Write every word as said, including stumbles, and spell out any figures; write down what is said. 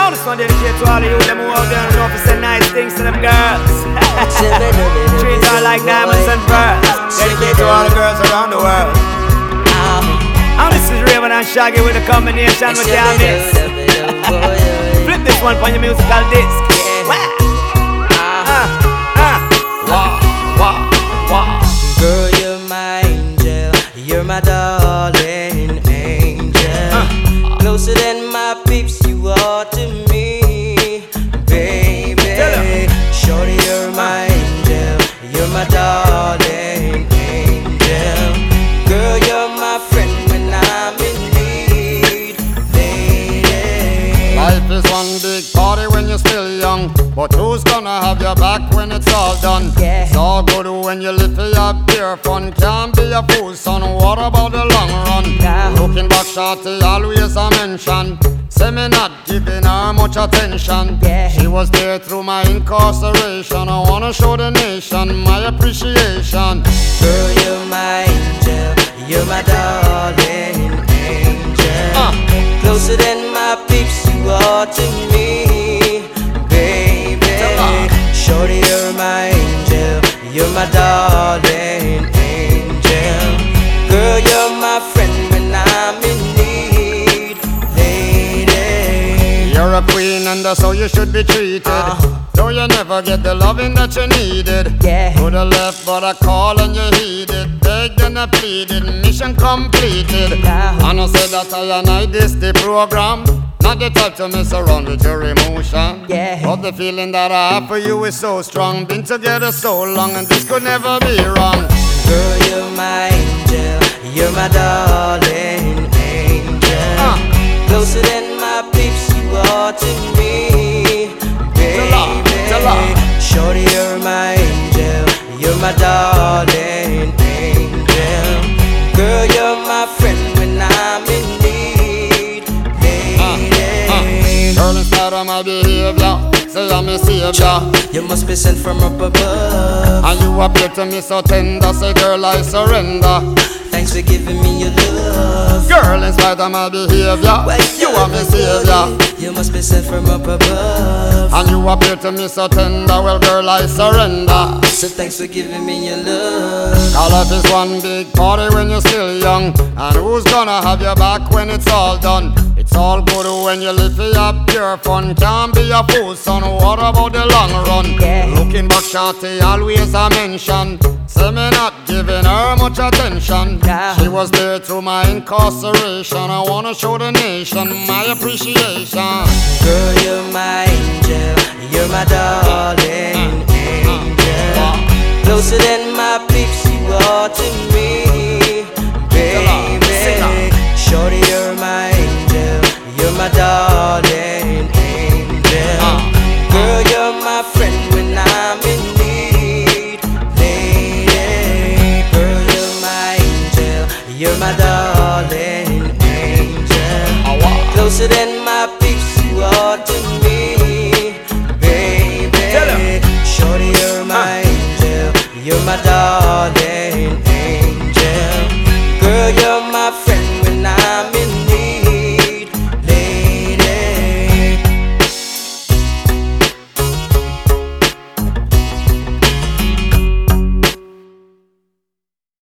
Now this one dedicated to all of you them who out there and know to say nice things to them girls. Treat her like diamonds and pearls. Dedicated to all the girls around the world. And this is Raven and Shaggy with a combination with your mix. Flip this one for your musical disc. Girl, you're my angel, you're my darling angel. uh. Closer than my peeps, you are to me, baby. Shorty, you're my angel, you're my darling angel. Girl, you're my friend when I'm in need, lady. Life is one big party when you're still young, but who's gonna have your back when it's all done? Yeah. It's all good when you live for your pure fun. Can't be a fool, son, what about the long run? Yeah. Looking back, shorty, always a mention. Say me not giving her much attention. Yeah. She was there through my incarceration. I wanna show the nation my appreciation. Girl, you're my angel, you're my darling angel. uh. Closer than my peeps, you are to me, baby. Shorty, you're my angel, you're my darling angel. Girl, you're my friend when I'm in need, lady. You're a queen and that's how you should be treated. uh. Though you never get the loving that you needed. Yeah. Could have left but I called and you heeded. Begged and I pleaded, mission completed. Yeah. And I said that I and I this the program. Not the type to mess around with your emotion. Yeah. But the feeling that I have for you is so strong. Been together so long and this could never be wrong. Girl, you're my angel, you're my darling angel. uh. Closer than my peeps, you are to me, baby. Shorty, you're my angel, you're my darling angel. Girl, you're my friend when I'm in need, lady. Girl, in spite of my behavior, say I'm a savior. You must be sent from up above, and you appear to me so tender. Say girl, I surrender. Thanks for giving me your love. Girl, in spite of my behavior, you are my savior. You must be sent from up above, and you appear to me so tender. Well, girl, I surrender. So thanks for giving me your love. Cause life is one big party when you're still young, and who's gonna have your back when it's all done? It's all good when you live for your pure fun. Can't be a fool, son, what about the long run? Yeah. Looking back, shorty, always a mention. Say me not giving her much attention. Yeah. She was there through my incarceration. I wanna show the nation my appreciation. Girl, you're my angel, you're my darling angel. Closer than my peeps, you are to me, baby. Shorty, you're my angel, you're my darling angel. Girl, you're my friend when I'm in need, lady. Girl, you're my angel, you're my darling angel. Closer than my peeps, you are to me, baby. Shorty, you're my angel, you're my darling